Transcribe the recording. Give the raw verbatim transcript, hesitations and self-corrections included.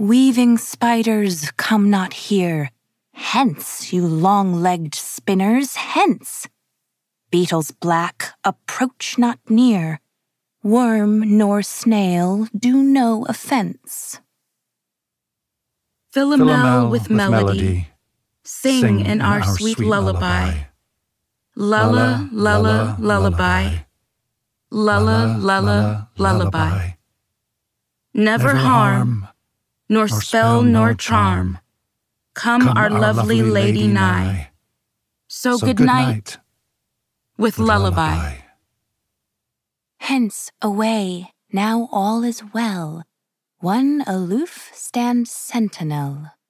Weaving spiders, come not here. Hence, you long-legged spinners, hence! Beetles black, approach not near. Worm nor snail do no offense. Philomel, Philomel with, with melody, melody, sing, sing in our, sweet, lullaby. Lulla, lulla, lullaby. Lulla, lulla, lullaby. Never harm, nor spell nor charm, come our lovely lady nigh. So good night, with lullaby. Hence, away, now all is well. One aloof stands sentinel.